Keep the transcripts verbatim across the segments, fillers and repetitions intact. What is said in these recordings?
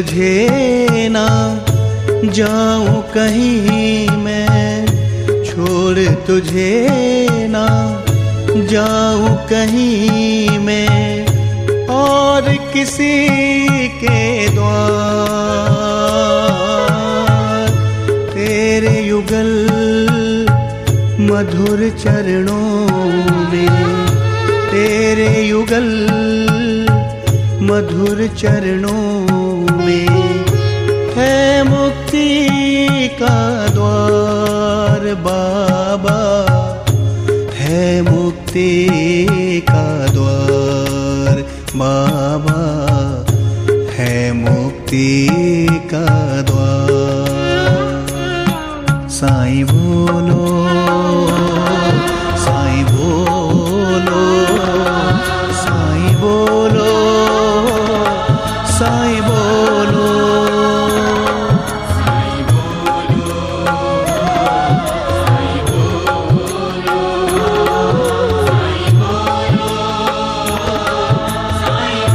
तुझे ना जाऊं कहीं मैं, छोड़ तुझे ना जाऊं कहीं मैं, और किसी के द्वार तेरे युगल मधुर चरणों में, तेरे युगल मधुर चरणों में है मुक्ति का द्वार बाबा, है मुक्ति का द्वार बाबा, है मुक्ति का द्वार। साईं बोलो, साईं बोलो, साईं बोलो, साईं बोलो, साईं बोलो, साईं बोलो, साईं बोलो, साईं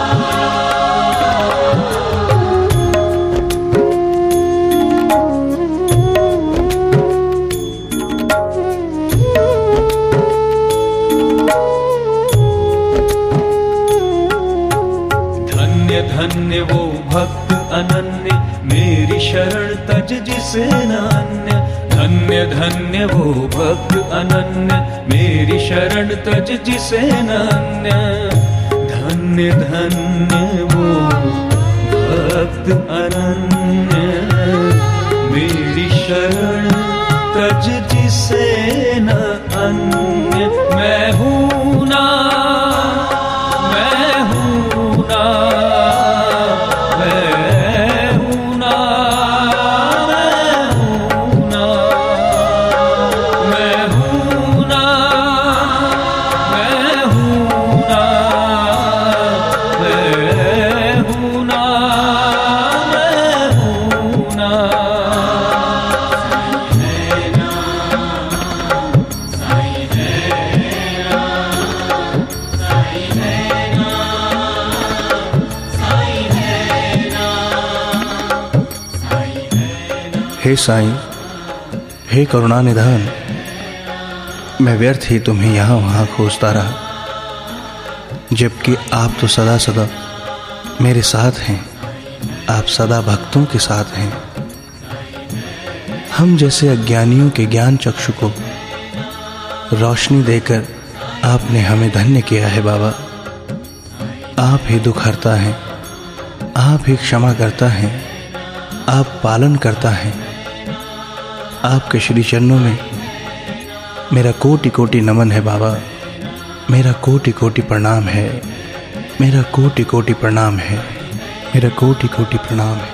धन्य वो भक्त अनन्य, मेरी शरण तज जिसे नान्य। धन्य धन्य वो भक्त अनन्य, मेरी शरण तज जिसे नान्य। धन्य धन्य वो भक्त अनन्य, मेरी शरण तज जिसे न अन्य। मैं हूँ ना, मैं हूँ ना, हे साईं, हे करुणा निधान, मैं व्यर्थ ही तुम्हें यहाँ वहाँ खोजता रहा, जबकि आप तो सदा सदा मेरे साथ हैं, आप सदा भक्तों के साथ हैं। हम जैसे अज्ञानियों के ज्ञान चक्षु को रोशनी देकर आपने हमें धन्य किया है बाबा। आप ही दुख हरता हैं, आप ही क्षमा करता हैं, आप पालन करता है। आपके श्री चरणों में मेरा कोटि कोटि नमन है बाबा, मेरा कोटि कोटि प्रणाम है, मेरा कोटि कोटि प्रणाम है, मेरा कोटि कोटि प्रणाम है।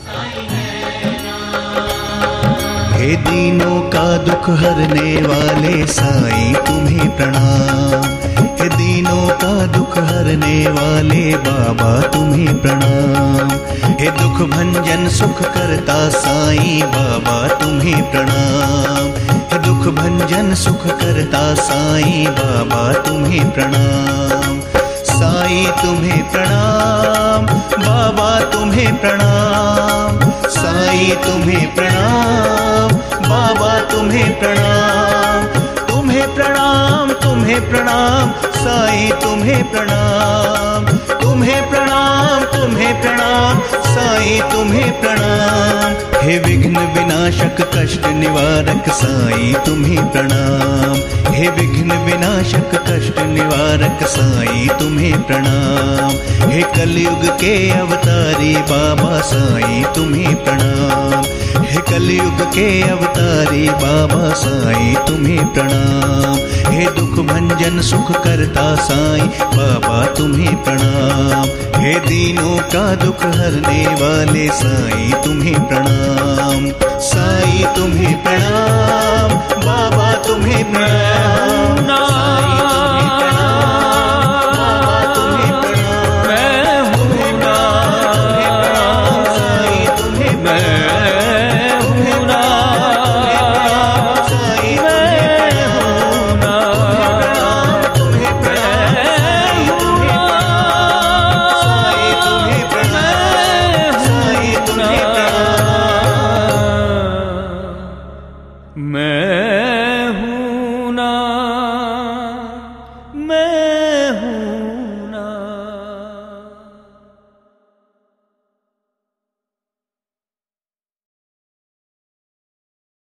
हे दीनों का दुख हरने वाले साईं तुम्हें प्रणाम, हे दीनों का दुख हरने वाले बाबा तुम्हें प्रणाम। हे दुख भंजन सुख करता साईं बाबा तुम्हें प्रणाम, हे दुख भंजन सुख करता साईं बाबा तुम्हें प्रणाम। साईं तुम्हें प्रणाम, बाबा तुम्हें प्रणाम, साईं तुम्हें प्रणाम, बाबा तुम्हें प्रणाम। तुम्हें प्रणाम, तुम्हें प्रणाम, साईं तुम्हें प्रणाम, तुम्हें प्रणाम, तुम्हें प्रणाम, साईं तुम्हें प्रणाम। हे विघ्न विनाशक कष्ट निवारक साईं तुम्हें प्रणाम, हे विघ्न विनाशक कष्ट निवारक साईं तुम्हें प्रणाम। हे कलयुग के अवतारी बाबा साईं तुम्हें प्रणाम, हे कलयुग के अवतारी बाबा साईं तुम्हें प्रणाम। हे दुख भंजन सुख करता साईं बाबा तुम्हें प्रणाम, हे दीनों का दुख हरने वाले साईं तुम्हें प्रणाम। साईं तुम्हें प्रणाम, बाबा तुम्हें प्रणाम, साईं